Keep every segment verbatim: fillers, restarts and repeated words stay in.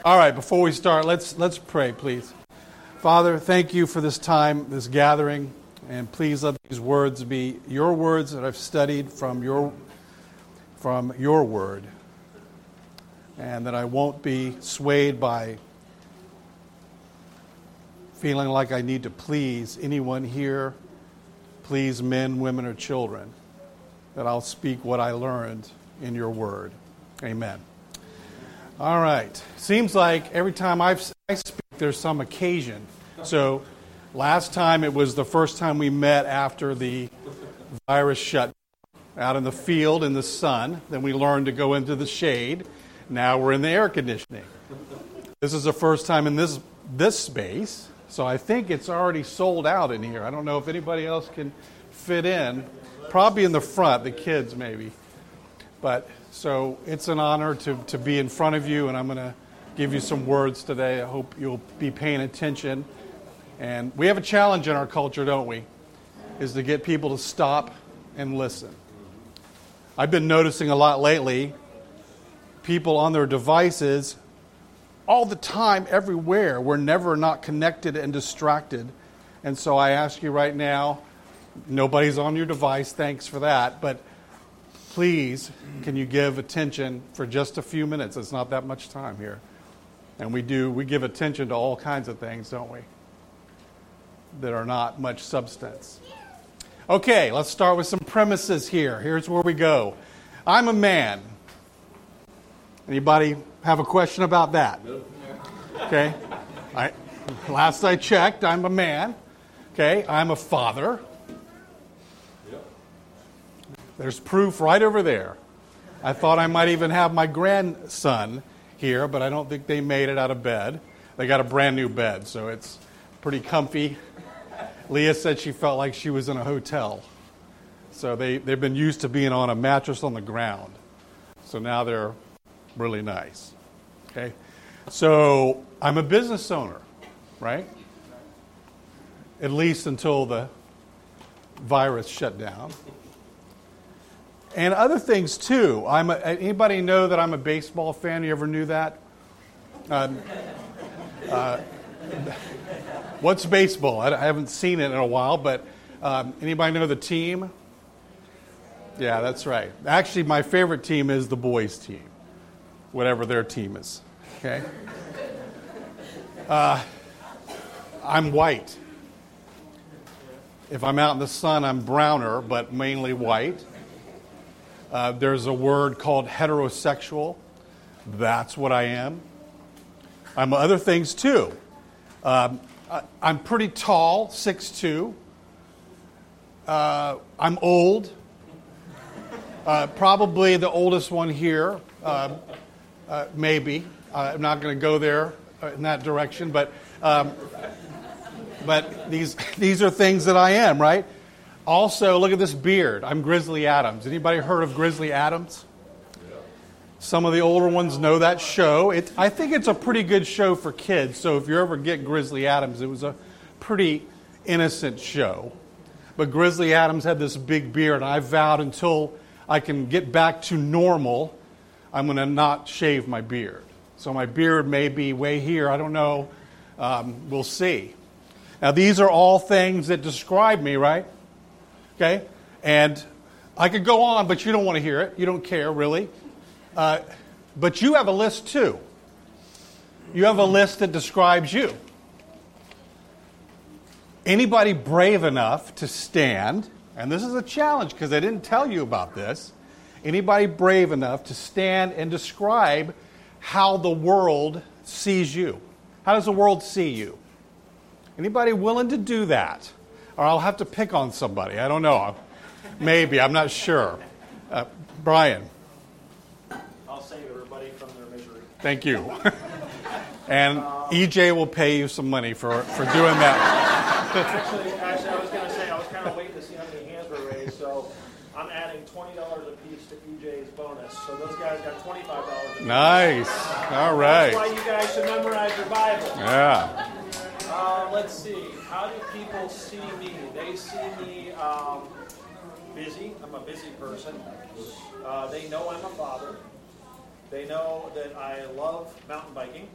All right, before we start, let's let's pray, please. Father, thank you for this time, this gathering, and please let these words be your words that I've studied from your from your word, and that I won't be swayed by feeling like I need to please anyone here, please men, women, or children, that I'll speak what I learned in your word. Amen. All right. Seems like every time I've, I speak, there's some occasion. So last time it was the first time we met after the virus shut out in the field in the sun. Then we learned to go into the shade. Now we're in the air conditioning. This is the first time in this this space. So I think it's already sold out in here. I don't know if anybody else can fit in. Probably in the front, the kids maybe. But so it's an honor to, to be in front of you, and I'm going to give you some words today. I hope you'll be paying attention. And we have a challenge in our culture, don't we? Is to get people to stop and listen. I've been noticing a lot lately, people on their devices all the time, everywhere. We're never not connected and distracted. And so I ask you right now, nobody's on your device, thanks for that, but please, can you give attention for just a few minutes? It's not that much time here. And we do, we give attention to all kinds of things, don't we? That are not much substance. Okay, let's start with some premises here. Here's where we go. I'm a man. Anybody have a question about that? Okay. I, last I checked, I'm a man. Okay, I'm a father. There's proof right over there. I thought I might even have my grandson here, but I don't think they made it out of bed. They got a brand new bed, so it's pretty comfy. Leah said she felt like she was in a hotel. So they, they've been used to being on a mattress on the ground. So now they're really nice. Okay? So I'm a business owner, right? At least until the virus shut down. And other things too. I'm a, anybody know that I'm a baseball fan? You ever knew that? Um, uh, what's baseball? I, I haven't seen it in a while, but um, anybody know the team? Yeah, that's right. Actually, my favorite team is the boys' team, whatever their team is. Okay. Uh, I'm white. If I'm out in the sun, I'm browner, but mainly white. Uh, there's a word called heterosexual. That's what I am. I'm other things too. Um, I, I'm pretty tall, six foot two. Uh, I'm old. Uh, probably the oldest one here. Uh, uh, maybe. Uh, I'm not going to go there in that direction, but um, but these these are things that I am, right? Also, look at this beard. I'm Grizzly Adams. Anybody heard of Grizzly Adams? Yeah. Some of the older ones know that show. It, I think it's a pretty good show for kids. So if you ever get Grizzly Adams, it was a pretty innocent show. But Grizzly Adams had this big beard, and I vowed until I can get back to normal, I'm going to not shave my beard. So my beard may be way here. I don't know. Um, we'll see. Now, these are all things that describe me, right? Okay, and I could go on, but you don't want to hear it. You don't care, really. Uh, but you have a list, too. You have a list that describes you. Anybody brave enough to stand, and this is a challenge because I didn't tell you about this, anybody brave enough to stand and describe how the world sees you? How does the world see you? Anybody willing to do that? Or I'll have to pick on somebody. I don't know. Maybe. I'm not sure. Uh, Brian. I'll save everybody from their misery. Thank you. And um, E J will pay you some money for, for doing that. actually, actually, I was going to say, I was kind of waiting to see how many hands were raised, so I'm adding twenty dollars a piece to E J's bonus. So those guys got twenty-five dollars a piece. Nice. All right. That's why you guys should memorize your Bible. Yeah. Uh, let's see. How do people see me? They see me um, busy. I'm a busy person. Uh, they know I'm a father. They know that I love mountain biking.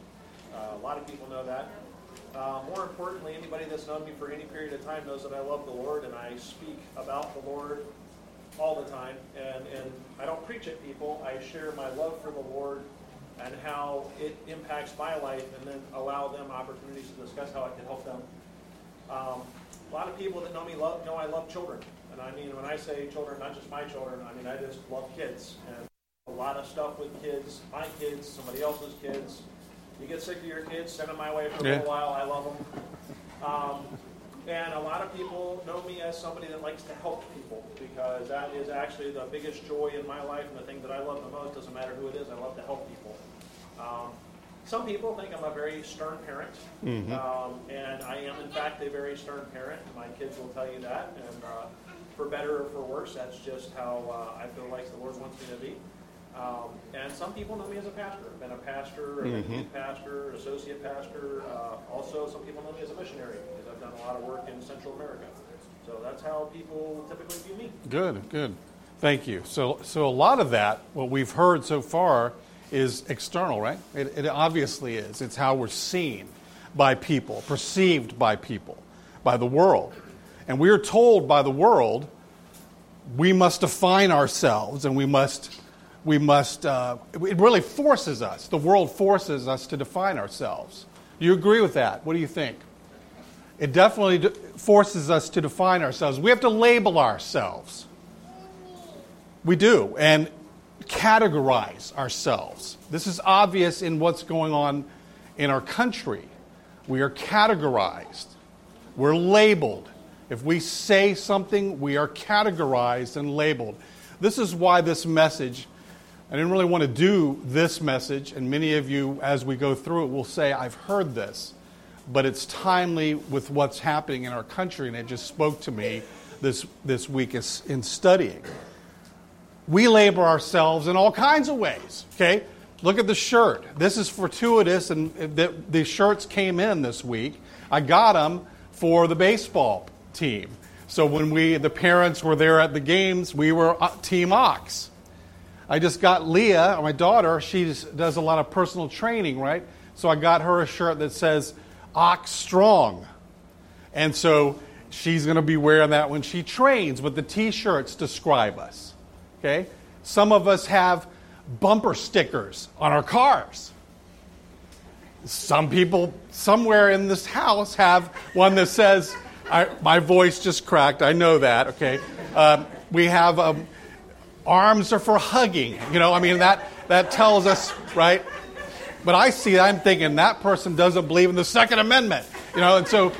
Uh, a lot of people know that. Uh, more importantly, anybody that's known me for any period of time knows that I love the Lord, and I speak about the Lord all the time. And, and I don't preach at people. I share my love for the Lord and how it impacts my life, and then allow them opportunities to discuss how it can help them. Um, a lot of people that know me love, know I love children. And I mean, when I say children, not just my children, I mean, I just love kids. And a lot of stuff with kids, my kids, somebody else's kids. You get sick of your kids, send them my way for a yeah. little while. I love them. Um, and a lot of people know me as somebody that likes to help people, because that is actually the biggest joy in my life, and the thing that I love the most. Doesn't matter who it is, I love to help people. Um, some people think I'm a very stern parent, mm-hmm. um, and I am, in fact, a very stern parent. My kids will tell you that, and uh, for better or for worse, that's just how uh, I feel like the Lord wants me to be. Um, and some people know me as a pastor. I've been a pastor, I've been a youth pastor, associate pastor. Uh, also, some people know me as a missionary, because I've done a lot of work in Central America. So that's how people typically view me. Good, good. Thank you. So, so a lot of that, what we've heard so far, is external, right? It, it obviously is. It's how we're seen by people, perceived by people, by the world. And we are told by the world we must define ourselves, and we must, we must. Uh, it really forces us. The world forces us to define ourselves. Do you agree with that? What do you think? It definitely de- forces us to define ourselves. We have to label ourselves. We do, and categorize ourselves. This is obvious in what's going on in our country. We are categorized. We're labeled. If we say something, we are categorized and labeled. This is why this message, I didn't really want to do this message, and many of you, as we go through it, will say, I've heard this, but it's timely with what's happening in our country, and it just spoke to me this, this week in studying. We label ourselves in all kinds of ways, okay? Look at the shirt. This is fortuitous, and the, the shirts came in this week. I got them for the baseball team. So when we, the parents were there at the games, we were Team Ox. I just got Leah, my daughter, she does a lot of personal training, right? So I got her a shirt that says Ox Strong. And so she's going to be wearing that when she trains, but the T-shirts describe us. Okay? Some of us have bumper stickers on our cars. Some people somewhere in this house have one that says, I, my voice just cracked, I know that, okay? Um, we have um, arms are for hugging. You know, I mean, that, that tells us, right? But I see, I'm thinking that person doesn't believe in the Second Amendment. You know, and so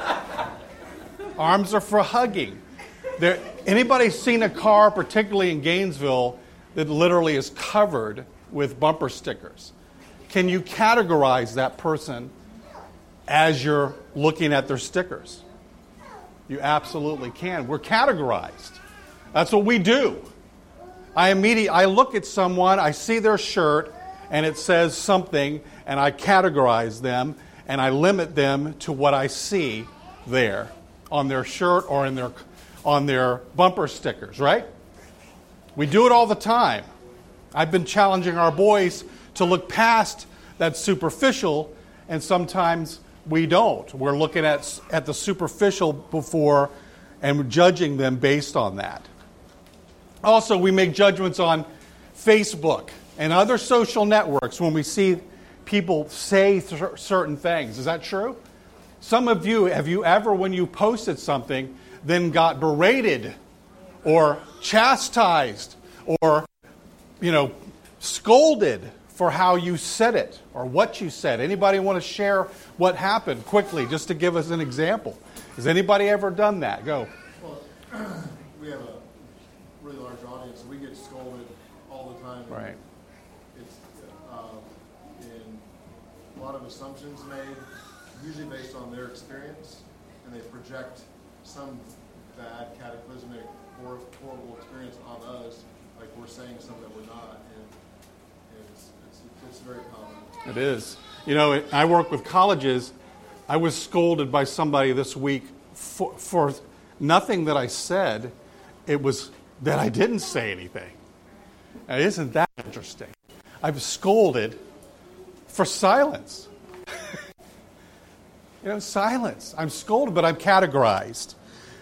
arms are for hugging. There, anybody seen a car, particularly in Gainesville, that literally is covered with bumper stickers? Can you categorize that person as you're looking at their stickers? You absolutely can. We're categorized. That's what we do. I immediately I look at someone, I see their shirt, and it says something, and I categorize them, and I limit them to what I see there on their shirt or in their on their bumper stickers, right? We do it all the time. I've been challenging our boys to look past that superficial, and sometimes we don't. We're looking at at the superficial before and judging them based on that. Also, we make judgments on Facebook and other social networks when we see people say th- certain things. Is that true? Some of you, have you ever, when you posted something, then got berated or chastised or, you know, scolded for how you said it or what you said? Anybody want to share what happened quickly, just to give us an example? Has anybody ever done that? Go. Well, we have a really large audience. We get scolded all the time. Right. It's uh, in a lot of assumptions made, usually based on their experience, and they project some bad, cataclysmic, horrible experience on us, like we're saying something that we're not, and it's, it's, it's very common. It is. You know, I work with colleges. I was scolded by somebody this week for, for nothing that I said. It was that I didn't say anything. Now, isn't that interesting? I was scolded for silence. You know, silence. I'm scolded, but I'm categorized.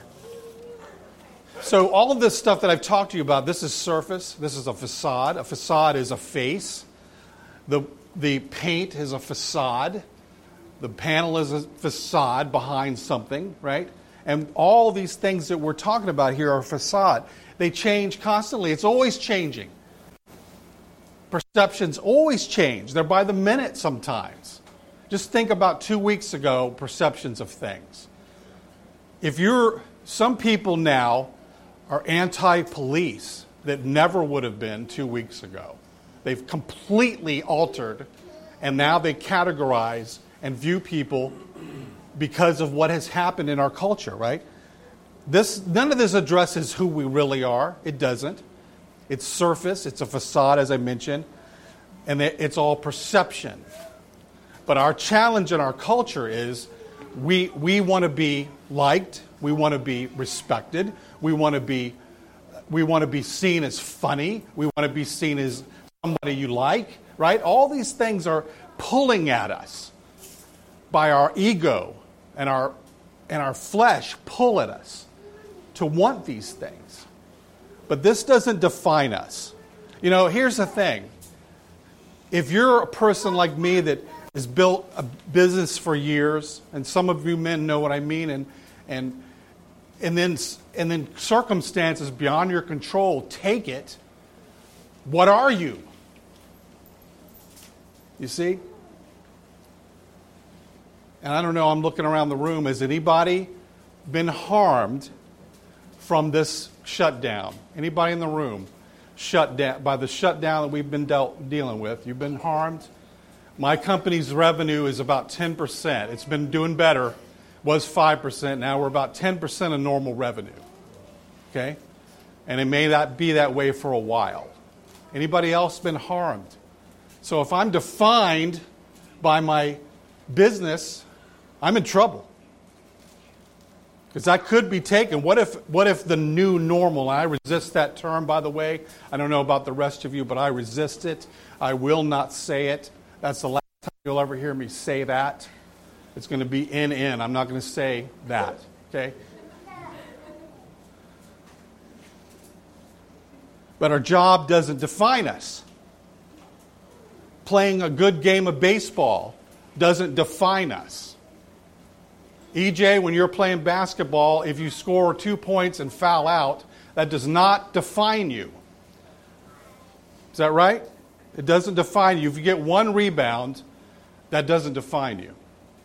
So all of this stuff that I've talked to you about, this is surface. This is a facade. A facade is a face. The, the paint is a facade. The panel is a facade behind something, right? And all these things that we're talking about here are facade. They change constantly. It's always changing. Perceptions always change. They're by the minute sometimes. Just think about two weeks ago, perceptions of things. If you're, some people now are anti-police that never would have been two weeks ago. They've completely altered, and now they categorize and view people because of what has happened in our culture, right? This, none of this addresses who we really are. It doesn't. It's surface. It's a facade, as I mentioned. And it's all perception. But our challenge in our culture is we, we want to be liked. We want to be respected. We want to be, we want to be seen as funny. We want to be seen as somebody you like, right? All these things are pulling at us by our ego and our, and our flesh pull at us to want these things. But this doesn't define us. You know, here's the thing. If you're a person like me that has built a business for years, and some of you men know what I mean, and and and then and then circumstances beyond your control take it, what are you? You see? And I don't know, I'm looking around the room. Has anybody been harmed from this shutdown? Anybody in the room shut down by the shutdown that we've been dealt, dealing with? You've been harmed? My company's revenue is about ten percent. It's been doing better. Was five percent. Now we're about ten percent of normal revenue. Okay? And it may not be that way for a while. Anybody else been harmed? So if I'm defined by my business, I'm in trouble. Because that could be taken. What if what if the new normal, and I resist that term, by the way. I don't know about the rest of you, but I resist it. I will not say it. That's the last time you'll ever hear me say that. It's going to be in, in. I'm not going to say that. Okay? But our job doesn't define us. Playing a good game of baseball doesn't define us. E J, when you're playing basketball, if you score two points and foul out, that does not define you. Is that right? It doesn't define you. If you get one rebound, that doesn't define you.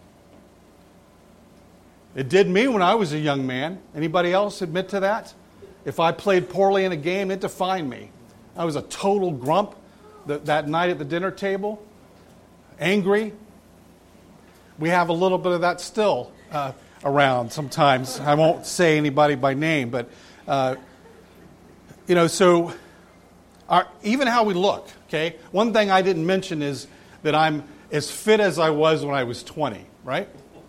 It did me when I was a young man. Anybody else admit to that? If I played poorly in a game, it defined me. I was a total grump that, that night at the dinner table. Angry. We have a little bit of that still uh, around sometimes. I won't say anybody by name, but, uh, you know, so our, even how we look, okay? One thing I didn't mention is that I'm as fit as I was when I was twenty, right?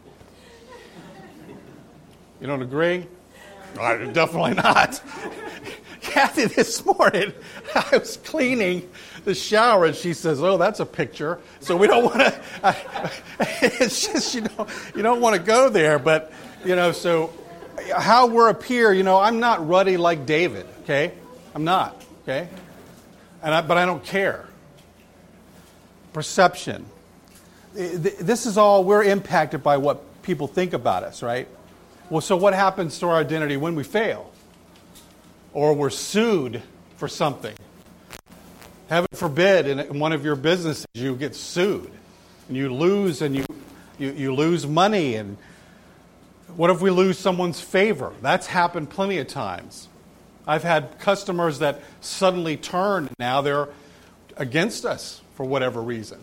You don't agree? I, definitely not. Kathy, this morning, I was cleaning the shower, and she says, "Oh, that's a picture." So we don't want to. It's just you know you don't want to go there, but you know. So how we're up here, you know, I'm not ruddy like David. Okay, I'm not. Okay, and I, but I don't care. Perception. This is all we're impacted by what people think about us, right? Well, so what happens to our identity when we fail? Or we're sued for something. Heaven forbid, in one of your businesses, you get sued. And you lose, and you, you, you lose money. And what if we lose someone's favor? That's happened plenty of times. I've had customers that suddenly turn, and now they're against us for whatever reason.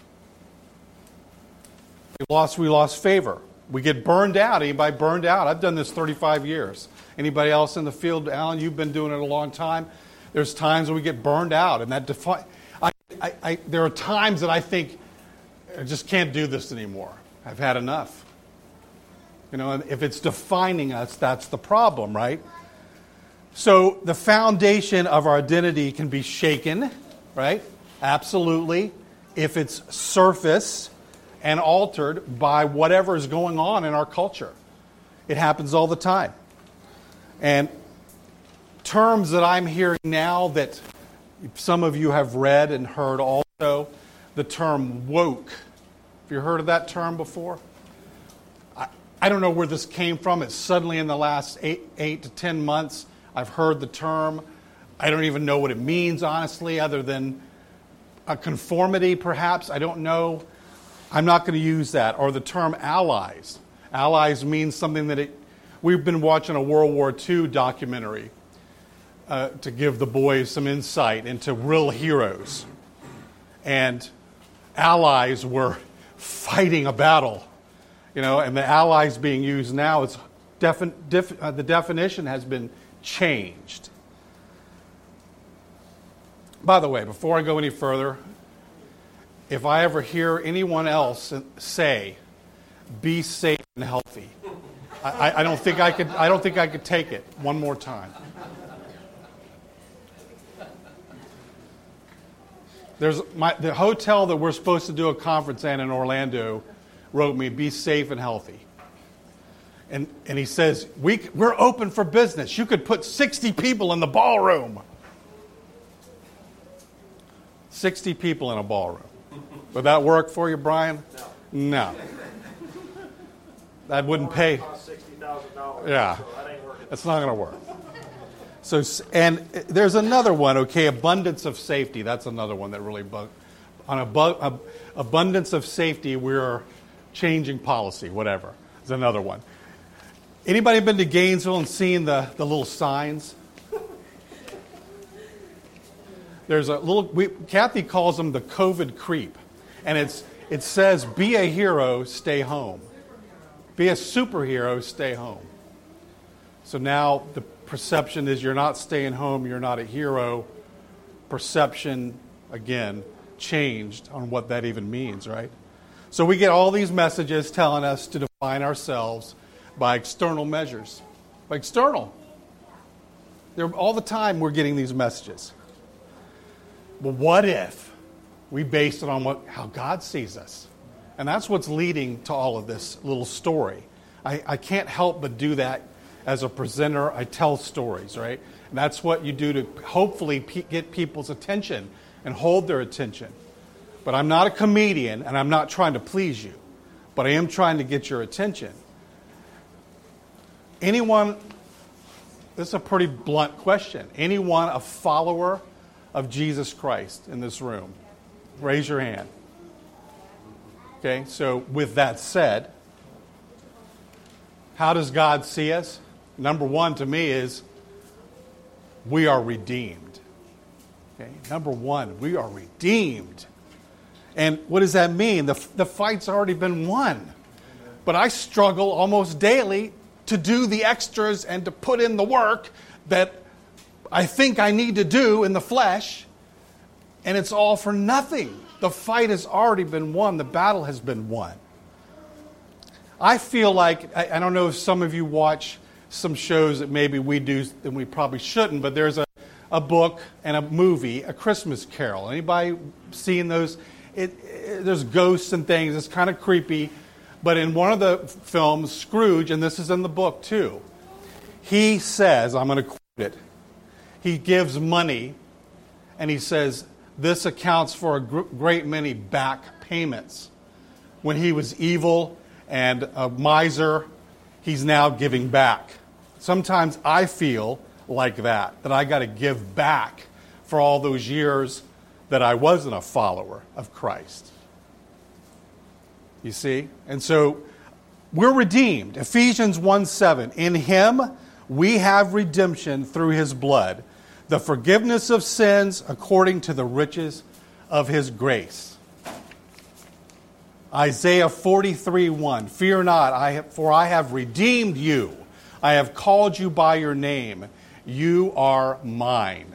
We lost, we lost favor. We get burned out. Anybody burned out? I've done this thirty-five years. Anybody else in the field? Alan, you've been doing it a long time. There's times when we get burned out, and that defi- I, I, I, there are times that I think I just can't do this anymore. I've had enough. You know, and if it's defining us, that's the problem, right? So the foundation of our identity can be shaken, right? Absolutely. If it's surface, and altered by whatever is going on in our culture. It happens all the time. And terms that I'm hearing now that some of you have read and heard also, the term woke. Have you heard of that term before? I, I don't know where this came from. It's suddenly in the last eight, eight to ten months, I've heard the term. I don't even know what it means, honestly, other than a conformity, perhaps. I don't know. I'm not going to use that. Or the term allies. Allies means something that it... We've been watching a World War Two documentary uh, to give the boys some insight into real heroes. And allies were fighting a battle. You know, and the allies being used now, it's defi- def- uh, the definition has been changed. By the way, before I go any further, if I ever hear anyone else say, "Be safe and healthy," I, I don't think I could. I don't think I could take it one more time. There's my, the hotel that we're supposed to do a conference in in Orlando wrote me, "Be safe and healthy." And and he says, we, we're open for business. You could put sixty people in the ballroom. sixty people in a ballroom. Would that work for you, Brian? No. No. That wouldn't pay. sixty thousand dollars. Yeah. So that ain't working. It's not going to work. So, and there's another one, okay, abundance of safety. That's another one that really bugs. On abu- abundance of safety, we're changing policy, whatever. There's another one. Anybody been to Gainesville and seen the, the little signs? There's a little, we, Kathy calls them the COVID creep. And it's it says, "Be a hero, stay home. Be a superhero, stay home." So now the perception is you're not staying home, you're not a hero. Perception, again, changed on what that even means, right? So we get all these messages telling us to define ourselves by external measures. By external. They're, all the time we're getting these messages. But what if we base it on what how God sees us? And that's what's leading to all of this little story. I, I can't help but do that as a presenter. I tell stories, right? And that's what you do to hopefully pe- get people's attention and hold their attention. But I'm not a comedian, and I'm not trying to please you. But I am trying to get your attention. Anyone, this is a pretty blunt question. Anyone a follower of Jesus Christ in this room? Raise your hand. Okay, so with that said, how does God see us? Number one to me is we are redeemed. Okay, number one, we are redeemed. And what does that mean? The, the fight's already been won. But I struggle almost daily to do the extras and to put in the work that I think I need to do in the flesh, and it's all for nothing. The fight has already been won. The battle has been won. I feel like, I, I don't know if some of you watch some shows that maybe we do and we probably shouldn't, but there's a, a book and a movie, A Christmas Carol. Anybody seen those? It, it, there's ghosts and things. It's kind of creepy. But in one of the films, Scrooge, and this is in the book too, he says, I'm going to quote it, he gives money and he says, this accounts for a gr- great many back payments. When he was evil and a miser, he's now giving back. Sometimes I feel like that, that I got to give back for all those years that I wasn't a follower of Christ. You see? And so we're redeemed. Ephesians one seven. In him we have redemption through his blood, the forgiveness of sins according to the riches of his grace. Isaiah forty-three one. Fear not, I have, for I have redeemed you. I have called you by your name. You are mine.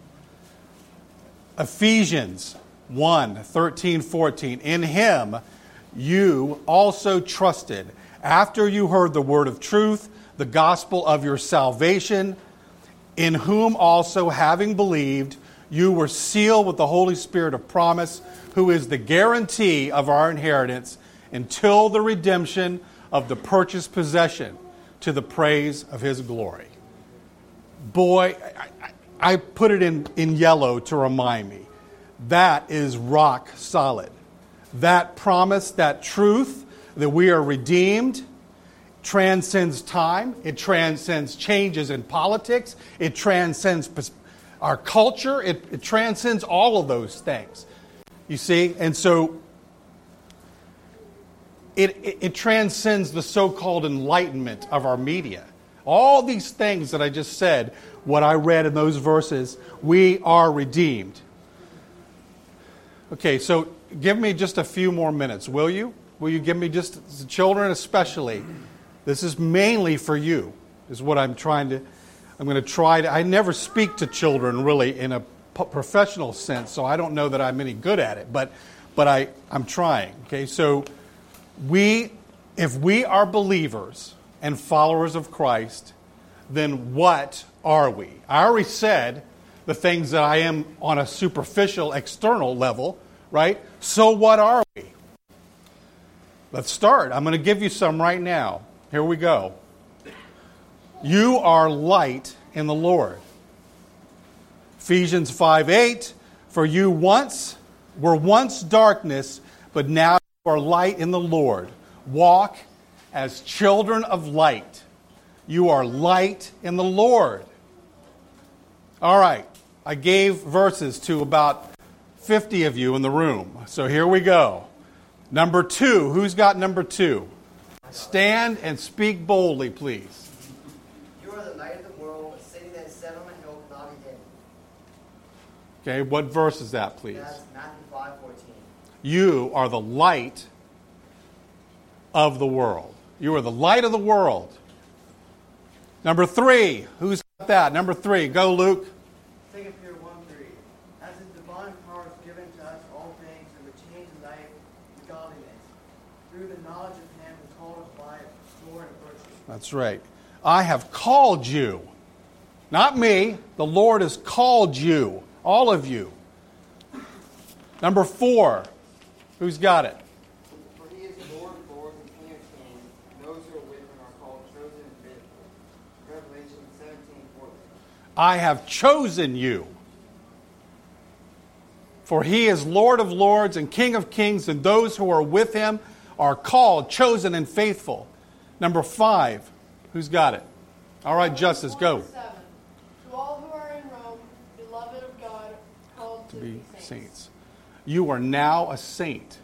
Ephesians one thirteen fourteen. In him you also trusted, after you heard the word of truth, the gospel of your salvation, in whom also, having believed, you were sealed with the Holy Spirit of promise, who is the guarantee of our inheritance until the redemption of the purchased possession, to the praise of his glory. Boy, I, I, I put it in, in yellow to remind me. That is rock solid. That promise, that truth that we are redeemed, transcends time. It transcends changes in politics. It transcends our culture. It, it transcends all of those things. You see? And so it, it, it transcends the so-called enlightenment of our media. All these things that I just said, what I read in those verses, we are redeemed. Okay, so give me just a few more minutes, will you? Will you give me just, the children especially, this is mainly for you, is what I'm trying to, I'm going to try to, I never speak to children really in a professional sense, so I don't know that I'm any good at it, but but I, I'm trying, okay? So we, if we are believers and followers of Christ, then what are we? I already said the things that I am on a superficial, external level, right? So what are we? Let's start. I'm going to give you some right now. Here we go. You are light in the Lord. Ephesians five eight, for you once were once darkness, but now you are light in the Lord. Walk as children of light. You are light in the Lord. All right. I gave verses to about fifty of you in the room. So here we go. Number two. Who's got number two? Stand and speak boldly, please. You are the light of the world, a city that is set on a hill cannot be hidden. Okay, what verse is that, please? That's Matthew five fourteen. You are the light of the world. You are the light of the world. Number three. Who's got that? Number three. Go, Luke. Second Peter one three. As his divine power is given to us all things and the change of life and godliness, through the knowledge of him who called us by glory and virtue. That's right. I have called you. Not me. The Lord has called you. All of you. Number four. Who's got it? For he is Lord of lords and King of kings, and those who are with him are called chosen and faithful. Revelation seventeen four. I have chosen you. For he is Lord of lords and King of kings, and those who are with him are called, chosen, and faithful. Number five. Who's got it? All right, Justice, go. Seven. To all who are in Rome, beloved of God, called to, To be be saints. saints. You are now a saint.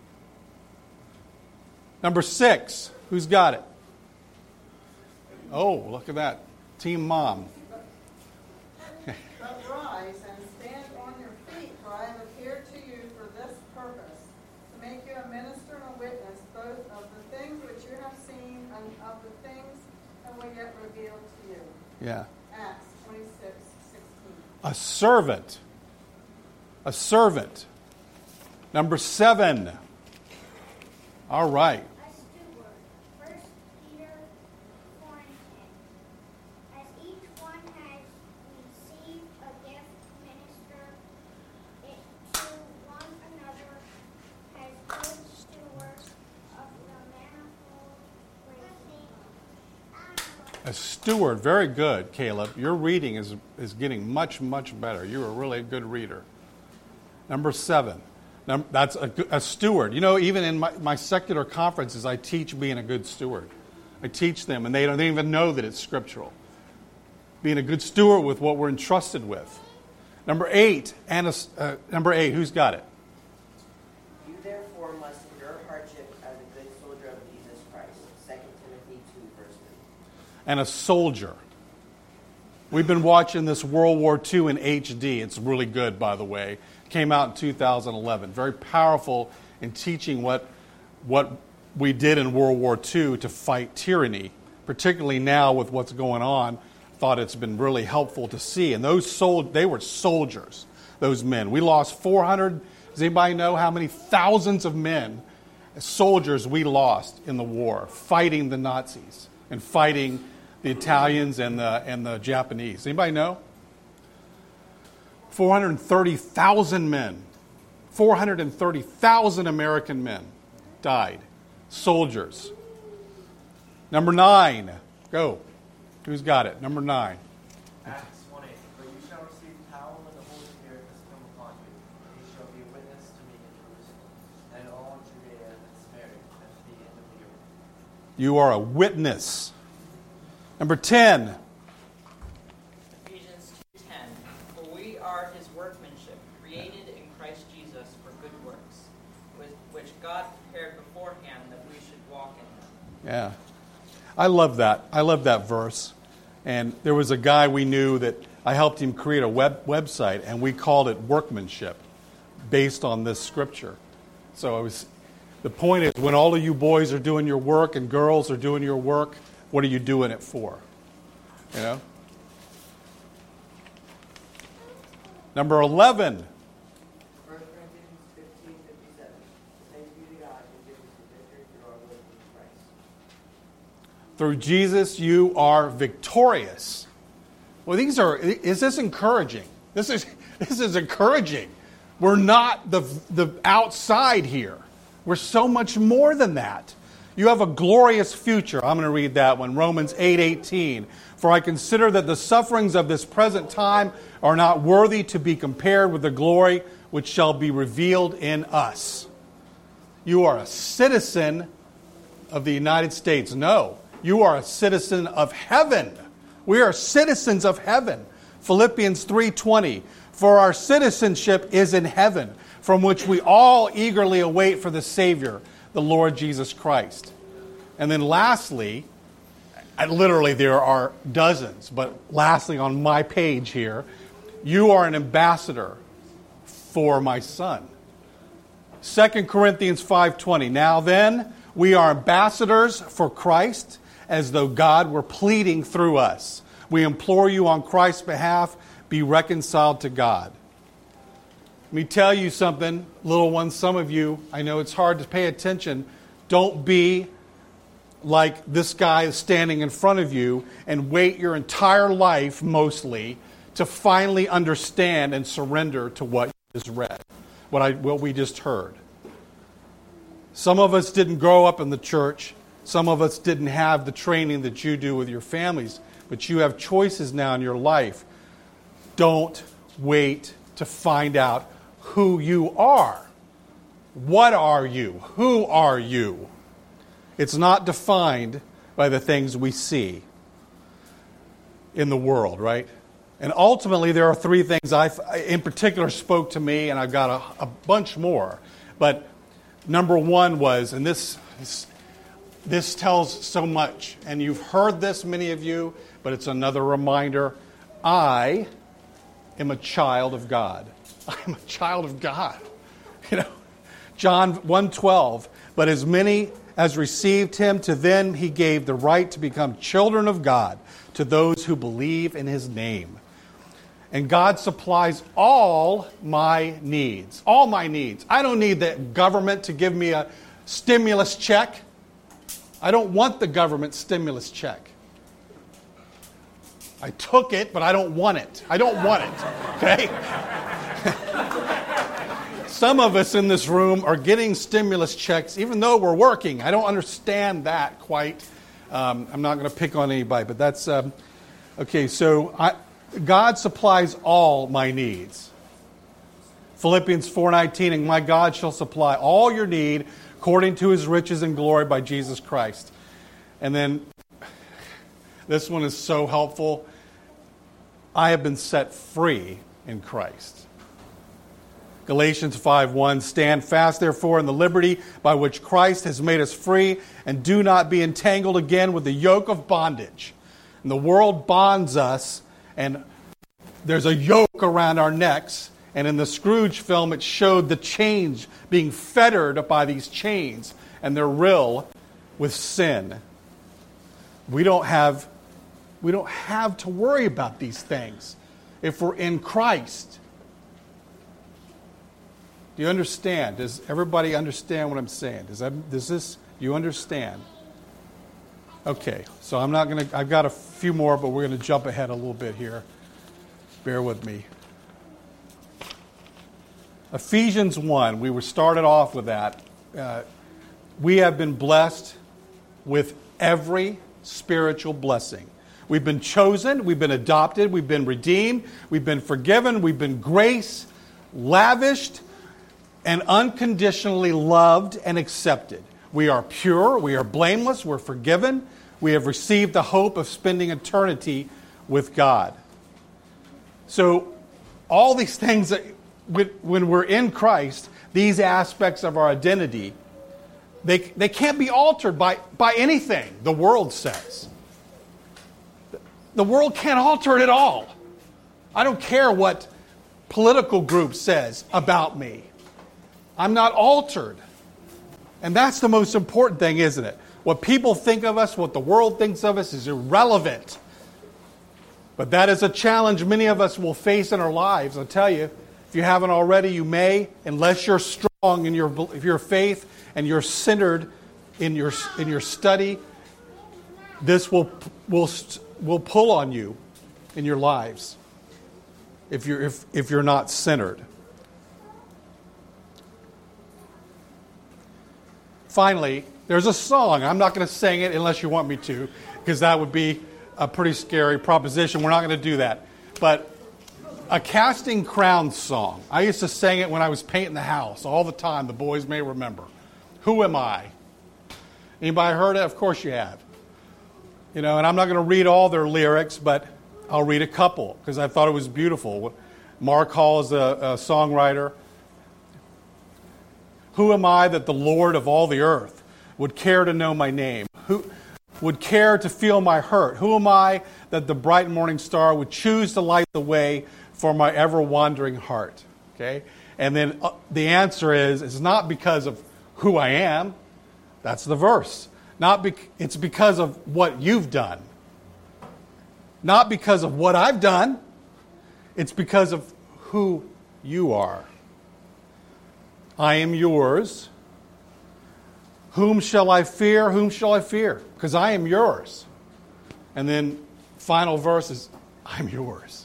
Number six. Who's got it? Oh, look at that. Team Mom. But rise and stand on your feet, for I have appeared to you for this purpose, to make you a minister and a witness, both of the things which you have seen and of the things that will yet reveal to you. Yeah. Acts twenty-six sixteen. A servant. A servant. Number seven. All right. A steward. First Peter four and ten. As each one has received a gift, minister it to one another as good stewards of the manifold grace. A steward. Very good, Caleb. Your reading is, is getting much, much better. You're a really good reader. Number seven. Num- That's a, a steward. You know, even in my, my secular conferences, I teach being a good steward. I teach them, and they don't, they don't even know that it's scriptural. Being a good steward with what we're entrusted with. Number eight. And a, uh, number eight. Who's got it? You therefore must endure hardship as a good soldier of Jesus Christ. Second Timothy two verse three. And a soldier. We've been watching this World War Two in H D. It's really good, by the way. Came out in two thousand eleven. Very powerful in teaching what, what we did in World War Two to fight tyranny. Particularly now with what's going on, thought it's been really helpful to see. And those sol- they were soldiers, those men. We lost four hundred. Does anybody know how many thousands of men, soldiers we lost in the war, fighting the Nazis and fighting the Italians and the and the Japanese? Anybody know? four hundred thirty thousand men, four hundred thirty thousand American men died soldiers. Number nine. Go. Who's got it? Number nine. Acts one eight. But you shall receive power when the Holy Spirit has come upon you, and you shall be a witness to me in Jerusalem, and all Judea and Samaria, and to the end of the earth. You are a witness. Number ten. Ephesians two ten. For we are his workmanship, created in Christ Jesus for good works, with which God prepared beforehand that we should walk in them. Yeah. I love that. I love that verse. And there was a guy we knew that I helped him create a web website, and we called it Workmanship, based on this scripture. So it was, the point is, when all of you boys are doing your work and girls are doing your work, what are you doing it for? You know? Number eleven. First Corinthians fifteen fifty-seven. Thanks be to God who gives us the victory through our Lord Jesus Christ. Through Jesus, you are victorious. Well, these are, is this encouraging? This is, this is encouraging. We're not the, the outside here. We're so much more than that. You have a glorious future. I'm going to read that one. Romans eight eighteen. For I consider that the sufferings of this present time are not worthy to be compared with the glory which shall be revealed in us. You are a citizen of the United States. No, you are a citizen of heaven. We are citizens of heaven. Philippians three twenty. For our citizenship is in heaven, from which we all eagerly await for the Savior, the Lord Jesus Christ. And then lastly, and literally there are dozens, but lastly on my page here, you are an ambassador for my Son. Second Corinthians five twenty. Now then, we are ambassadors for Christ, as though God were pleading through us. We implore you on Christ's behalf, be reconciled to God. Let me tell you something, little ones, some of you, I know it's hard to pay attention. Don't be like this guy standing in front of you and wait your entire life, mostly, to finally understand and surrender to what you just read, what, I, what we just heard. Some of us didn't grow up in the church. Some of us didn't have the training that you do with your families, but you have choices now in your life. Don't wait to find out who you are. What are you? Who are you? It's not defined by the things we see in the world, right? And ultimately, there are three things I, in particular, spoke to me, and I've got a, a bunch more. But number one was, and this, this this tells so much, and you've heard this, many of you, but it's another reminder. I am a child of God. I'm a child of God. You know, John one twelve, but as many as received him, to them he gave the right to become children of God, to those who believe in his name. And God supplies all my needs. All my needs. I don't need the government to give me a stimulus check. I don't want the government stimulus check. I took it, but I don't want it. I don't want it. Okay? Some of us in this room are getting stimulus checks even though we're working. I don't understand that quite. Um, I'm not going to pick on anybody, but that's... Um, okay, so I, God supplies all my needs. Philippians four nineteen, and my God shall supply all your need according to his riches and glory by Jesus Christ. And then this one is so helpful. I have been set free in Christ. Galatians five one, stand fast therefore in the liberty by which Christ has made us free, and do not be entangled again with the yoke of bondage. And the world bonds us, and there's a yoke around our necks. And in the Scrooge film, it showed the chains being fettered by these chains, and they're real with sin. We don't have, we don't have to worry about these things if we're in Christ. Do you understand? Does everybody understand what I'm saying? Does that, does this, do you understand? Okay, so I'm not going to, I've got a few more, but we're going to jump ahead a little bit here. Bear with me. Ephesians one, we were started off with that. Uh, we have been blessed with every spiritual blessing. We've been chosen, we've been adopted, we've been redeemed, we've been forgiven, we've been grace, lavished, and unconditionally loved and accepted. We are pure, we are blameless, we're forgiven, we have received the hope of spending eternity with God. So all these things, that when we're in Christ, these aspects of our identity, they, they can't be altered by, by anything the world says. The world can't alter it at all. I don't care what political group says about me. I'm not altered. And that's the most important thing, isn't it? What people think of us, what the world thinks of us is irrelevant. But that is a challenge many of us will face in our lives. I'll tell you, if you haven't already, you may, unless you're strong in your, if your faith and you're centered in your, in your study, this will, will, will pull on you in your lives if you're, if, if you're not centered. Finally, there's a song. I'm not going to sing it unless you want me to, because that would be a pretty scary proposition. We're not going to do that. But a Casting Crowns song. I used to sing it when I was painting the house all the time. The boys may remember. Who am I? Anybody heard it? Of course you have. You know, and I'm not going to read all their lyrics, but I'll read a couple because I thought it was beautiful. Mark Hall is a, a songwriter. Who am I that the Lord of all the earth would care to know my name? Who would care to feel my hurt? Who am I that the bright morning star would choose to light the way for my ever-wandering heart? Okay? And then uh, the answer is, it's not because of who I am. That's the verse. Not bec- it's because of what you've done. Not because of what I've done. It's because of who you are. I am yours. Whom shall I fear? Whom shall I fear? Because I am yours. And then final verse is, I'm yours.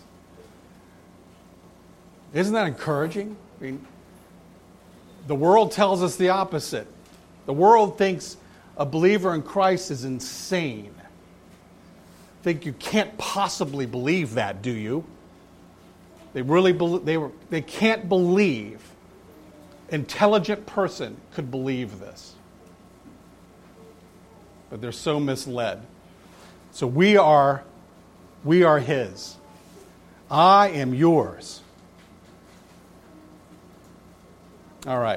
Isn't that encouraging? I mean, the world tells us the opposite. The world thinks a believer in Christ is insane. Think you can't possibly believe that, do you? They really believe, they were they can't believe intelligent person could believe this. But they're so misled. So we are we are his. I am yours. All right.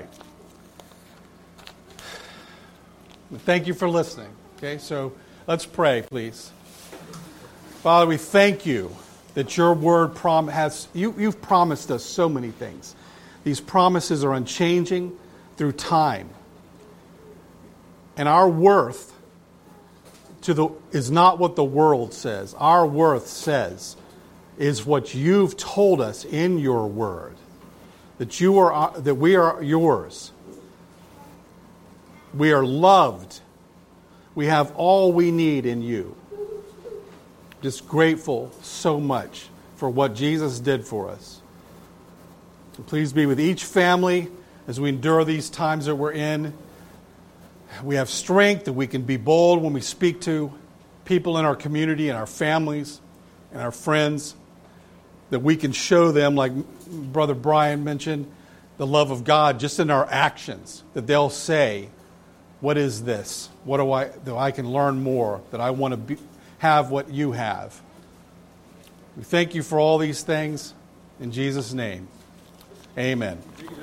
Thank you for listening. Okay, so let's pray, please. Father, we thank you that your word prom- has, you, you've promised us so many things. These promises are unchanging through time. And our worth to the is not what the world says. Our worth says is what you've told us in your word. That you are that we are yours. We are loved. We have all we need in you. Just grateful so much for what Jesus did for us. And please be with each family as we endure these times that we're in. We have strength that we can be bold when we speak to people in our community and our families and our friends. That we can show them, like Brother Brian mentioned, the love of God just in our actions. That they'll say, what is this? What do I, that I can learn more, that I want to be, have what you have. We thank you for all these things. In Jesus' name, amen.